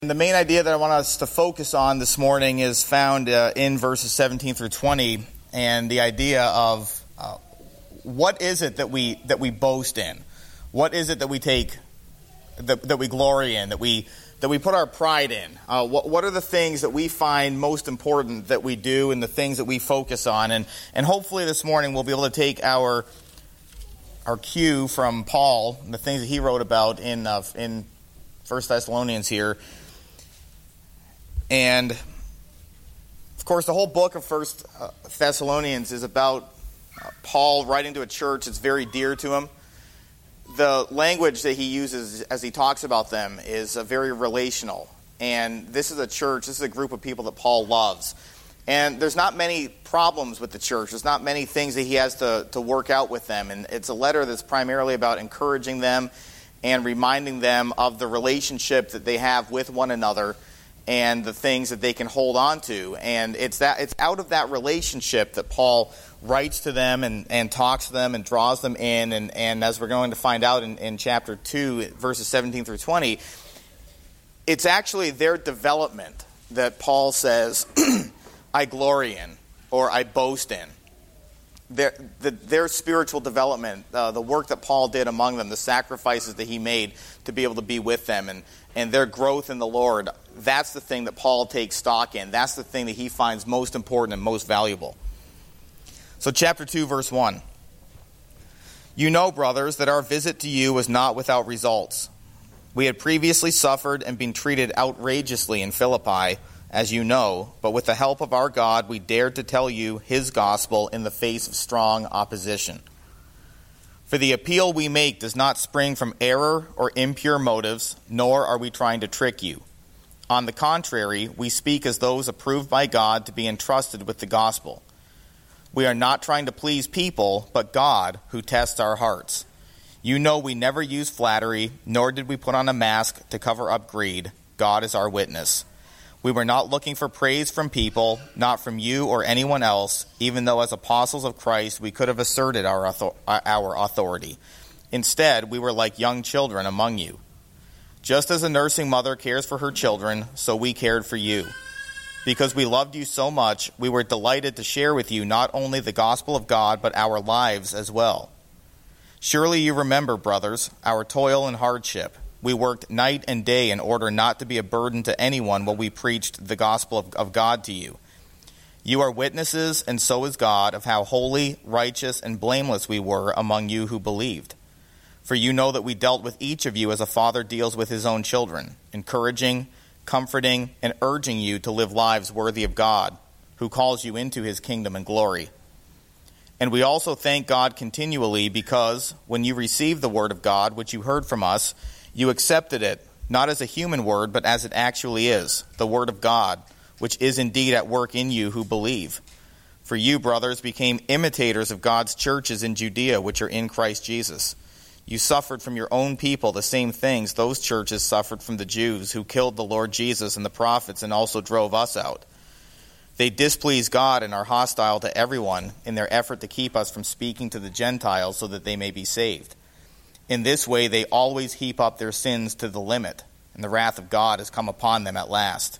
The main idea that I want us to focus on this morning is found in verses 17 through 20, and the idea of what is it that we boast in? What is it that we take, that we glory in, that we put our pride in? What are the things that we find most important that we do, and the things that we focus on? And hopefully this morning we'll be able to take our cue from Paul and the things that he wrote about in 1 Thessalonians here. And, of course, the whole book of 1 Thessalonians is about Paul writing to a church that's very dear to him. The language that he uses as he talks about them is very relational. And this is a church, this is a group of people that Paul loves. And there's not many problems with the church. There's not many things that he has to work out with them. And it's a letter that's primarily about encouraging them and reminding them of the relationship that they have with one another and the things that they can hold on to. And it's out of that relationship that Paul writes to them and talks to them and draws them in. And as we're going to find out in chapter 2, verses 17 through 20, it's actually their development that Paul says, I glory in, or I boast in. Their spiritual development, the work that Paul did among them, the sacrifices that he made to be able to be with them, and their growth in the Lord, that's the thing that Paul takes stock in. That's the thing that he finds most important and most valuable. So chapter 2, verse 1. You know, brothers, that our visit to you was not without results. We had previously suffered and been treated outrageously in Philippi, as you know, but with the help of our God, we dared to tell you his gospel in the face of strong opposition. For the appeal we make does not spring from error or impure motives, nor are we trying to trick you. On the contrary, we speak as those approved by God to be entrusted with the gospel. We are not trying to please people, but God, who tests our hearts. You know we never use flattery, nor did we put on a mask to cover up greed. God is our witness. We were not looking for praise from people, not from you or anyone else, even though as apostles of Christ we could have asserted our authority. Instead, we were like young children among you. Just as a nursing mother cares for her children, so we cared for you. Because we loved you so much, we were delighted to share with you not only the gospel of God, but our lives as well. Surely you remember, brothers, our toil and hardship. We worked night and day in order not to be a burden to anyone while we preached the gospel of God to you. You are witnesses, and so is God, of how holy, righteous, and blameless we were among you who believed. For you know that we dealt with each of you as a father deals with his own children, encouraging, comforting, and urging you to live lives worthy of God, who calls you into his kingdom and glory. And we also thank God continually because, when you received the word of God, which you heard from us, you accepted it, not as a human word, but as it actually is, the word of God, which is indeed at work in you who believe. For you, brothers, became imitators of God's churches in Judea, which are in Christ Jesus. You suffered from your own people the same things those churches suffered from the Jews, who killed the Lord Jesus and the prophets and also drove us out. They displease God and are hostile to everyone in their effort to keep us from speaking to the Gentiles so that they may be saved. In this way, they always heap up their sins to the limit, and the wrath of God has come upon them at last.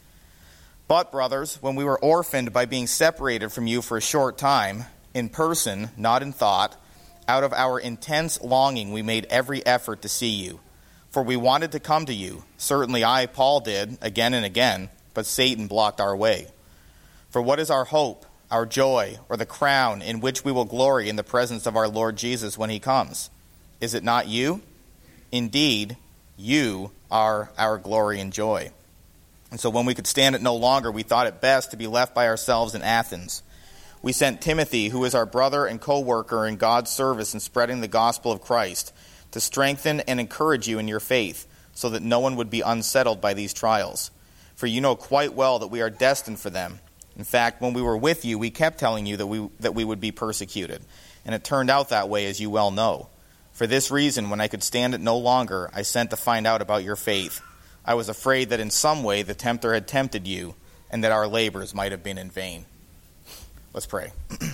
But, brothers, when we were orphaned by being separated from you for a short time, in person, not in thought, out of our intense longing we made every effort to see you. For we wanted to come to you. Certainly I, Paul, did, again and again, but Satan blocked our way. For what is our hope, our joy, or the crown in which we will glory in the presence of our Lord Jesus when he comes? Is it not you? Indeed, you are our glory and joy. And so when we could stand it no longer, we thought it best to be left by ourselves in Athens. We sent Timothy, who is our brother and co-worker in God's service in spreading the gospel of Christ, to strengthen and encourage you in your faith, so that no one would be unsettled by these trials. For you know quite well that we are destined for them. In fact, when we were with you, we kept telling you that we would be persecuted. And it turned out that way, as you well know. For this reason, when I could stand it no longer, I sent to find out about your faith. I was afraid that in some way the tempter had tempted you, and that our labors might have been in vain. Let's pray.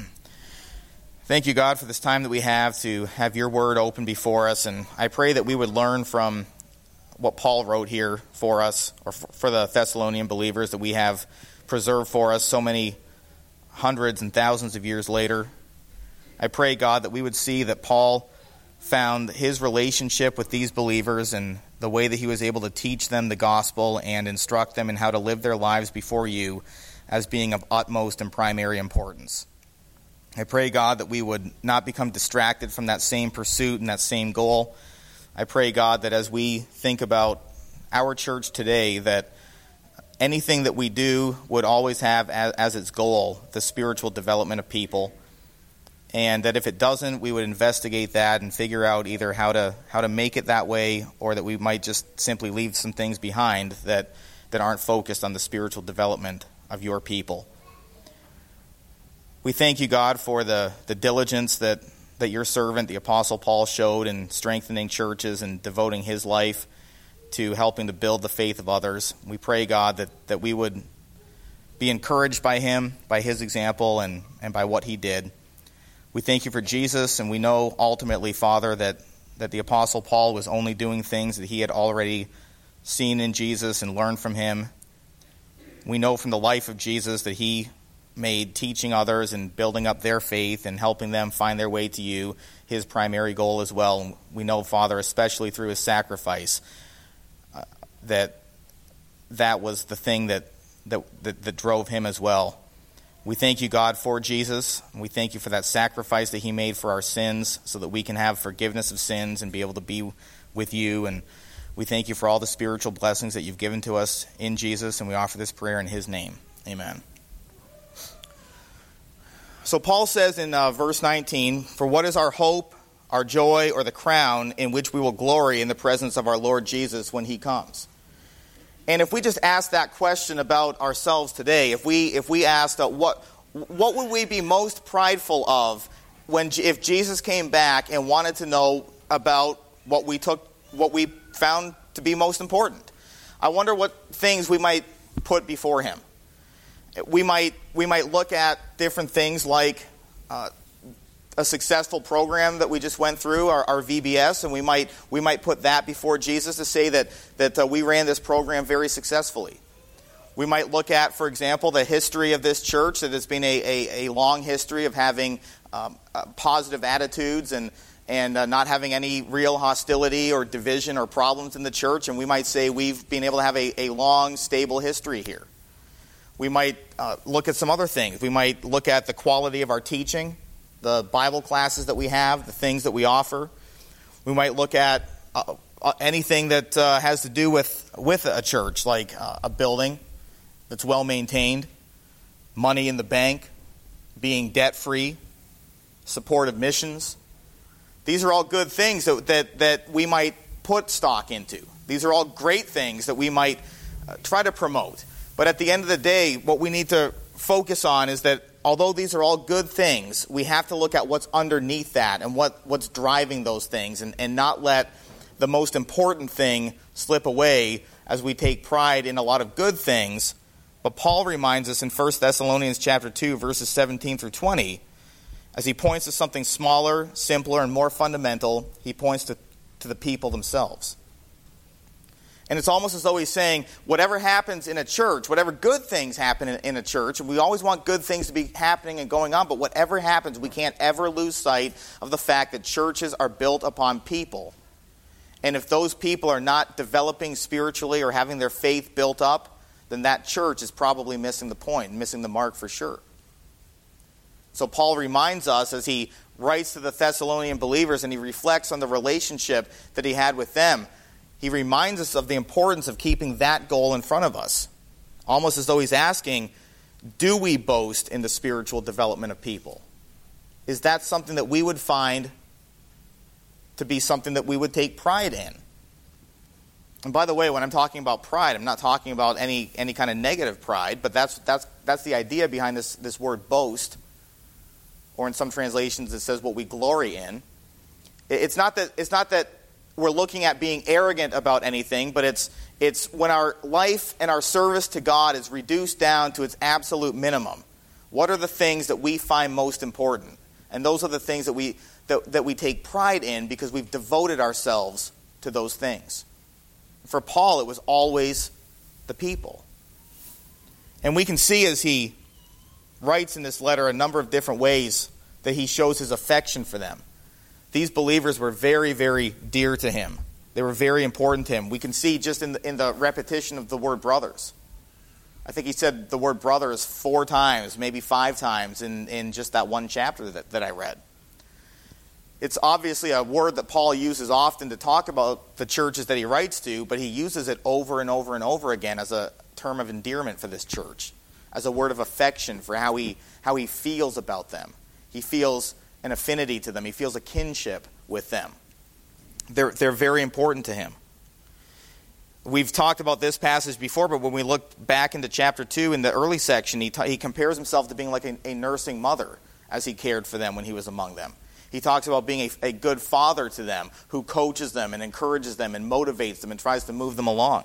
Thank you, God, for this time that we have to have your word open before us, and I pray that we would learn from what Paul wrote here for us, or for the Thessalonian believers that we have preserved for us so many hundreds and thousands of years later. I pray, God, that we would see that Paul found his relationship with these believers and the way that he was able to teach them the gospel and instruct them in how to live their lives before you as being of utmost and primary importance. I pray, God, that we would not become distracted from that same pursuit and that same goal. I pray, God, that as we think about our church today, that anything that we do would always have as its goal the spiritual development of people, and that if it doesn't, we would investigate that and figure out either how to make it that way, or that we might just simply leave some things behind that aren't focused on the spiritual development of your people. We thank you, God, for the diligence that your servant, the Apostle Paul, showed in strengthening churches and devoting his life to helping to build the faith of others. We pray, God, that we would be encouraged by him, by his example, and by what he did. We thank you for Jesus, and we know ultimately, Father, that the Apostle Paul was only doing things that he had already seen in Jesus and learned from him. We know from the life of Jesus that he made teaching others and building up their faith and helping them find their way to you his primary goal as well. And we know, Father, especially through his sacrifice, that was the thing that drove him as well. We thank you, God, for Jesus. We thank you for that sacrifice that he made for our sins so that we can have forgiveness of sins and be able to be with you. And we thank you for all the spiritual blessings that you've given to us in Jesus, and we offer this prayer in his name. Amen. So Paul says in verse 19, "For what is our hope, our joy, or the crown in which we will glory in the presence of our Lord Jesus when he comes?" And if we just ask that question about ourselves today, if we asked what would we be most prideful of if Jesus came back and wanted to know about what we found to be most important, I wonder what things we might put before him. We might look at different things like a successful program that we just went through, our VBS, and we might put that before Jesus to say that we ran this program very successfully. We might look at, for example, the history of this church, that it's been a long history of having positive attitudes and not having any real hostility or division or problems in the church, and we might say we've been able to have a long, stable history here. We might look at some other things. We might look at the quality of our teaching, the Bible classes that we have, the things that we offer. We might look at anything that has to do with a church, like a building that's well maintained, money in the bank, being debt-free, support of missions. These are all good things that we might put stock into. These are all great things that we might try to promote. But at the end of the day, what we need to focus on is that although these are all good things, we have to look at what's underneath that and what's driving those things, and not let the most important thing slip away as we take pride in a lot of good things. But Paul reminds us in 1 Thessalonians chapter 2, verses 17 through 20, as he points to something smaller, simpler, and more fundamental, he points to the people themselves. And it's almost as though he's saying, whatever happens in a church, whatever good things happen in a church, and we always want good things to be happening and going on, but whatever happens, we can't ever lose sight of the fact that churches are built upon people. And if those people are not developing spiritually or having their faith built up, then that church is probably missing the point, missing the mark for sure. So Paul reminds us as he writes to the Thessalonian believers and he reflects on the relationship that he had with them, he reminds us of the importance of keeping that goal in front of us. Almost as though he's asking, do we boast in the spiritual development of people? Is that something that we would find to be something that we would take pride in? And by the way, when I'm talking about pride, I'm not talking about any kind of negative pride, but that's the idea behind this word boast. Or in some translations it says what we glory in. It's not that we're looking at being arrogant about anything, but it's when our life and our service to God is reduced down to its absolute minimum. What are the things that we find most important? And those are the things that we take pride in because we've devoted ourselves to those things. For Paul, it was always the people. And we can see as he writes in this letter a number of different ways that he shows his affection for them. These believers were very, very dear to him. They were very important to him. We can see just in the repetition of the word brothers. I think he said the word brothers 4 times, maybe 5 times in just that one chapter that I read. It's obviously a word that Paul uses often to talk about the churches that he writes to, but he uses it over and over and over again as a term of endearment for this church, as a word of affection for how he feels about them. He feels an affinity to them. He feels a kinship with them. They're very important to him. We've talked about this passage before, but when we look back into chapter 2 in the early section, he compares himself to being like a nursing mother as he cared for them when he was among them. He talks about being a good father to them who coaches them and encourages them and motivates them and tries to move them along.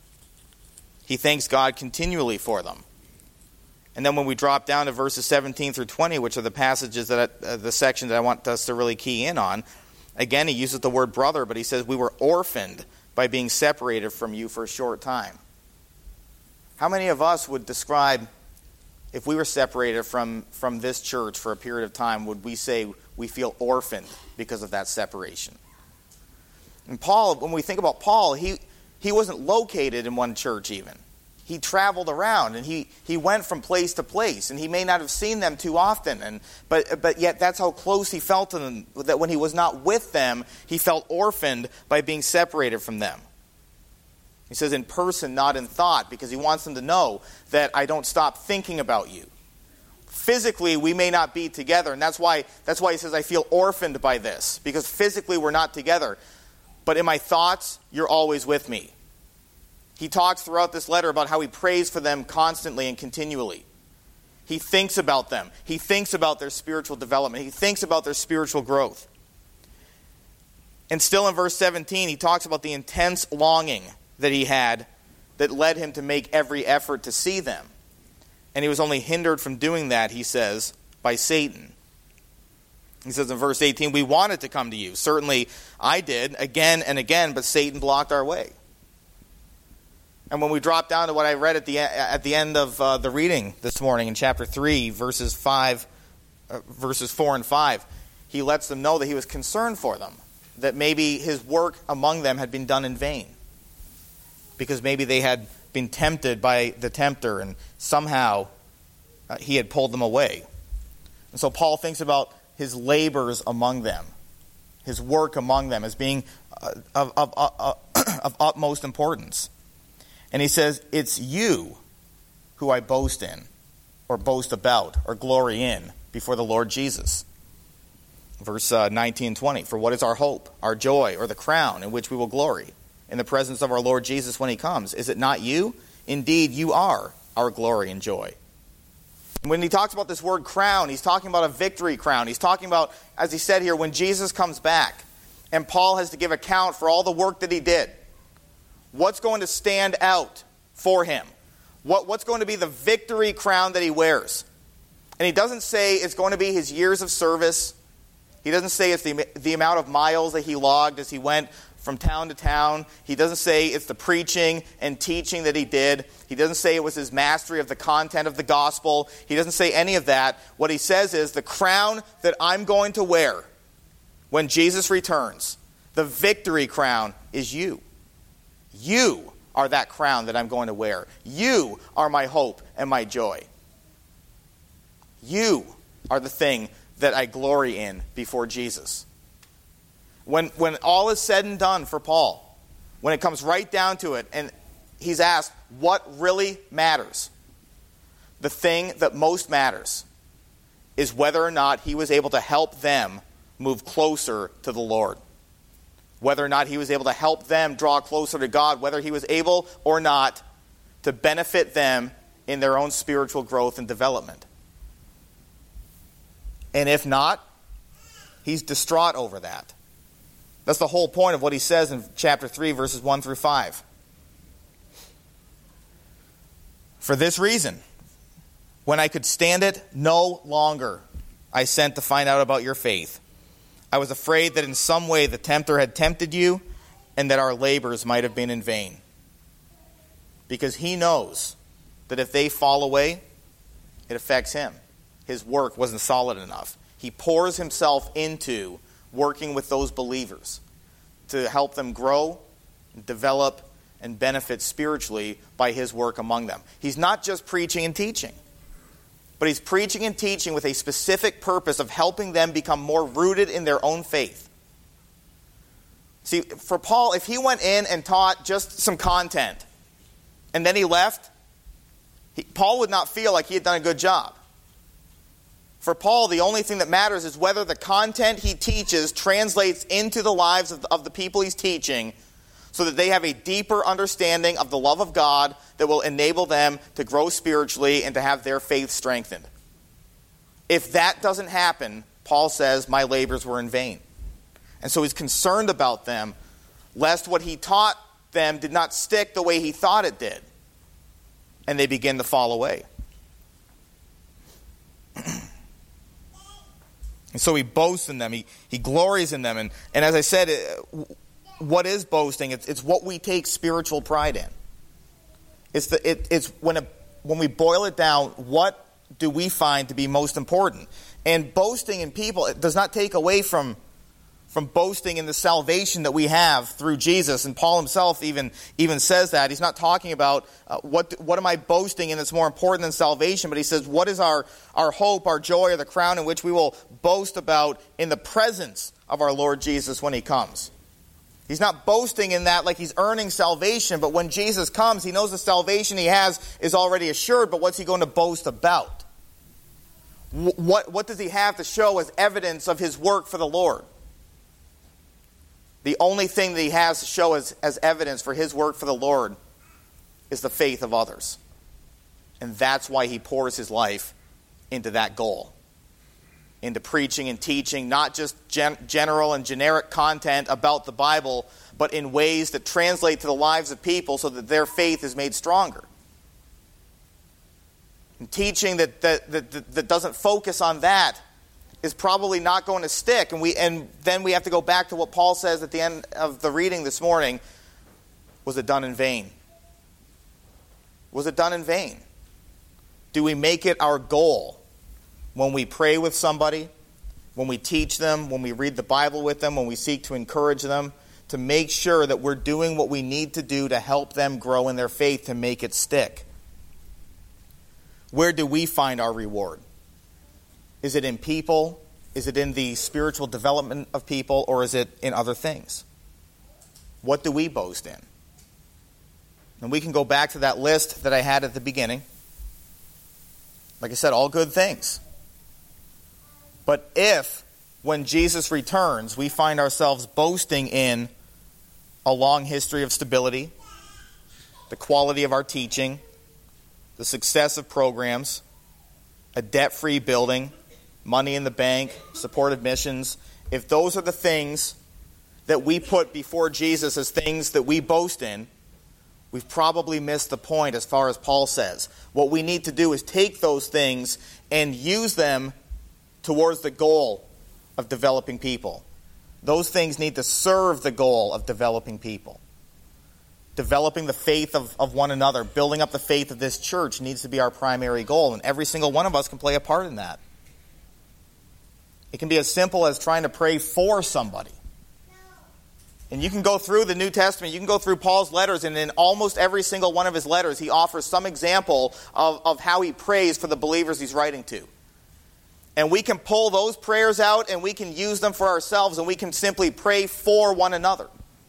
He thanks God continually for them. And then when we drop down to verses 17 through 20, which are the passages the section that I want us to really key in on, again he uses the word brother, but he says we were orphaned by being separated from you for a short time. How many of us would describe, if we were separated from this church for a period of time, would we say we feel orphaned because of that separation? And Paul, when we think about Paul, he wasn't located in one church even. He traveled around and he went from place to place, and he may not have seen them too often, but yet that's how close he felt to them, that when he was not with them, he felt orphaned by being separated from them. He says in person, not in thought, because he wants them to know that I don't stop thinking about you. Physically, we may not be together, and that's why he says I feel orphaned by this, because physically we're not together. But in my thoughts, you're always with me. He talks throughout this letter about how he prays for them constantly and continually. He thinks about them. He thinks about their spiritual development. He thinks about their spiritual growth. And still in verse 17, he talks about the intense longing that he had that led him to make every effort to see them. And he was only hindered from doing that, he says, by Satan. He says in verse 18, we wanted to come to you. Certainly I did, again and again, but Satan blocked our way. And when we drop down to what I read at the end of the reading this morning in chapter 3, verses 4 and 5, he lets them know that he was concerned for them, that maybe his work among them had been done in vain, because maybe they had been tempted by the tempter and somehow he had pulled them away. And so Paul thinks about his labors among them, his work among them as being of utmost importance. And he says, it's you who I boast in, or boast about, or glory in before the Lord Jesus. Verse 19 and 20, for what is our hope, our joy, or the crown in which we will glory in the presence of our Lord Jesus when he comes? Is it not you? Indeed, you are our glory and joy. And when he talks about this word crown, he's talking about a victory crown. He's talking about, as he said here, when Jesus comes back and Paul has to give account for all the work that he did. What's going to stand out for him? What's going to be the victory crown that he wears? And he doesn't say it's going to be his years of service. He doesn't say it's the amount of miles that he logged as he went from town to town. He doesn't say it's the preaching and teaching that he did. He doesn't say it was his mastery of the content of the gospel. He doesn't say any of that. What he says is the crown that I'm going to wear when Jesus returns, the victory crown, is you. You are that crown that I'm going to wear. You are my hope and my joy. You are the thing that I glory in before Jesus. When all is said and done for Paul, when it comes right down to it, and he's asked, what really matters? The thing that most matters is whether or not he was able to help them move closer to the Lord. Whether or not he was able to help them draw closer to God, whether he was able or not to benefit them in their own spiritual growth and development. And if not, he's distraught over that. That's the whole point of what he says in chapter 3, verses 1 through 5. For this reason, when I could stand it no longer, I sent to find out about your faith. I was afraid that in some way the tempter had tempted you, and that our labors might have been in vain. Because he knows that if they fall away, it affects him. His work wasn't solid enough. He pours himself into working with those believers to help them grow, develop, and benefit spiritually by his work among them. He's not just preaching and teaching, but he's preaching and teaching with a specific purpose of helping them become more rooted in their own faith. See, for Paul, if he went in and taught just some content and then he left, Paul would not feel like he had done a good job. For Paul, the only thing that matters is whether the content he teaches translates into the lives of the people he's teaching, so that they have a deeper understanding of the love of God that will enable them to grow spiritually and to have their faith strengthened. If that doesn't happen, Paul says, my labors were in vain. And so he's concerned about them, lest what he taught them did not stick the way he thought it did, and they begin to fall away. And so he boasts in them, he glories in them, and as I said, what is boasting? It's what we take spiritual pride in. It's when we boil it down, what do we find to be most important? And boasting in people, it does not take away from boasting in the salvation that we have through Jesus. And Paul himself even says that. He's not talking about what am I boasting in that's more important than salvation, but he says, what is our hope, our joy, or the crown in which we will boast about in the presence of our Lord Jesus when he comes? He's not boasting in that like he's earning salvation, but when Jesus comes, he knows the salvation he has is already assured, but what's he going to boast about? What does he have to show as evidence of his work for the Lord? The only thing that he has to show as evidence for his work for the Lord is the faith of others. And that's why he pours his life into that goal. Into preaching and teaching, not just general and generic content about the Bible, but in ways that translate to the lives of people so that their faith is made stronger. And teaching that doesn't focus on that is probably not going to stick. And then we have to go back to what Paul says at the end of the reading this morning. Was it done in vain? Was it done in vain? Do we make it our goal when we pray with somebody, when we teach them, when we read the Bible with them, when we seek to encourage them, to make sure that we're doing what we need to do to help them grow in their faith, to make it stick? Where do we find our reward? Is it in people? Is it in the spiritual development of people? Or is it in other things? What do we boast in? And we can go back to that list that I had at the beginning. Like I said, all good things. But if, when Jesus returns, we find ourselves boasting in a long history of stability, the quality of our teaching, the success of programs, a debt-free building, money in the bank, supportive missions, if those are the things that we put before Jesus as things that we boast in, we've probably missed the point as far as Paul says. What we need to do is take those things and use them towards the goal of developing people. Those things need to serve the goal of developing people. Developing the faith of one another, building up the faith of this church needs to be our primary goal, and every single one of us can play a part in that. It can be as simple as trying to pray for somebody. And you can go through the New Testament, you can go through Paul's letters, and in almost every single one of his letters, he offers some example of how he prays for the believers he's writing to. And we can pull those prayers out and we can use them for ourselves, and we can simply pray for one another.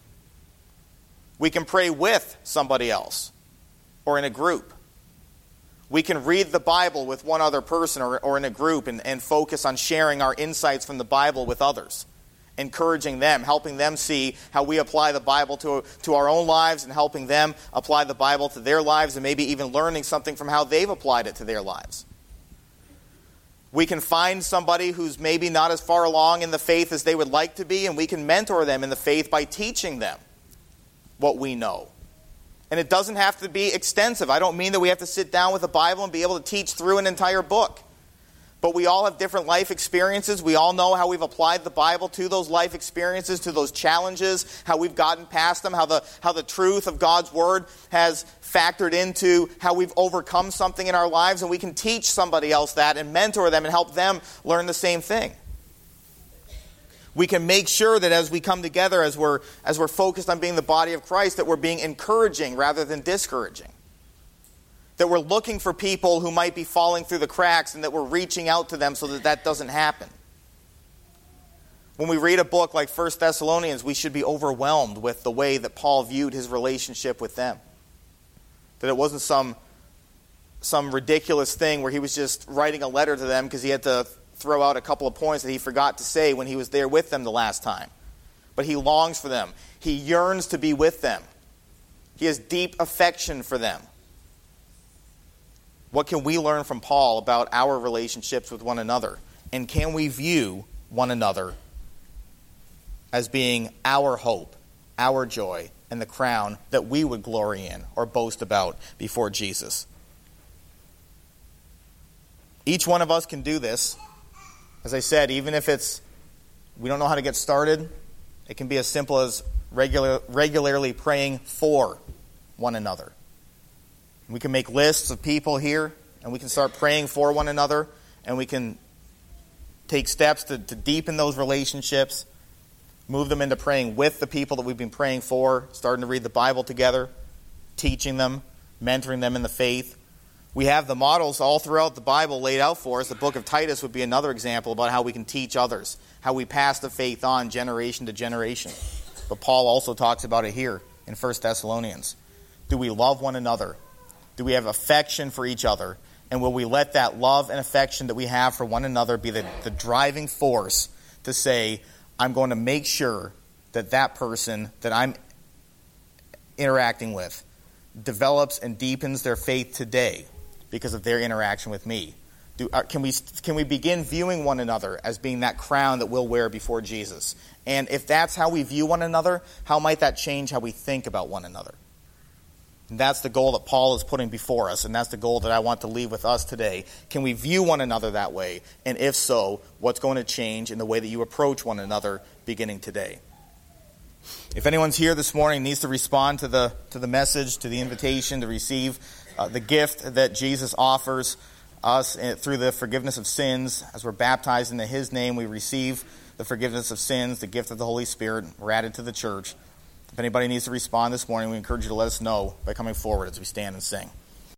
We can pray with somebody else or in a group. We can read the Bible with one other person or in a group and focus on sharing our insights from the Bible with others, encouraging them, helping them see how we apply the Bible to our own lives and helping them apply the Bible to their lives and maybe even learning something from how they've applied it to their lives. We can find somebody who's maybe not as far along in the faith as they would like to be, and we can mentor them in the faith by teaching them what we know. And it doesn't have to be extensive. I don't mean that we have to sit down with a Bible and be able to teach through an entire book. But we all have different life experiences. We all know how we've applied the Bible to those life experiences, to those challenges, how we've gotten past them, how the truth of God's Word has factored into how we've overcome something in our lives, and we can teach somebody else that and mentor them and help them learn the same thing. We can make sure that as we come together, as we're focused on being the body of Christ, that we're being encouraging rather than discouraging. That we're looking for people who might be falling through the cracks and that we're reaching out to them so that that doesn't happen. When we read a book like 1 Thessalonians, we should be overwhelmed with the way that Paul viewed his relationship with them. That it wasn't some ridiculous thing where he was just writing a letter to them because he had to throw out a couple of points that he forgot to say when he was there with them the last time. But he longs for them. He yearns to be with them. He has deep affection for them. What can we learn from Paul about our relationships with one another? And can we view one another as being our hope, our joy, and the crown that we would glory in or boast about before Jesus? Each one of us can do this. As I said, even if we don't know how to get started, it can be as simple as regularly praying for one another. We can make lists of people here, and we can start praying for one another, and we can take steps to deepen those relationships, move them into praying with the people that we've been praying for, starting to read the Bible together, teaching them, mentoring them in the faith. We have the models all throughout the Bible laid out for us. The book of Titus would be another example about how we can teach others, how we pass the faith on generation to generation. But Paul also talks about it here in 1 Thessalonians. Do we love one another? Do we have affection for each other? And will we let that love and affection that we have for one another be the driving force to say, I'm going to make sure that that person that I'm interacting with develops and deepens their faith today because of their interaction with me? Can we begin viewing one another as being that crown that we'll wear before Jesus? And if that's how we view one another, how might that change how we think about one another? And that's the goal that Paul is putting before us, and that's the goal that I want to leave with us today. Can we view one another that way? And if so, what's going to change in the way that you approach one another beginning today? If anyone's here this morning needs to respond to the message, to the invitation, to receive the gift that Jesus offers us through the forgiveness of sins, as we're baptized into His name, we receive the forgiveness of sins, the gift of the Holy Spirit. We're added to the church. If anybody needs to respond this morning, we encourage you to let us know by coming forward as we stand and sing.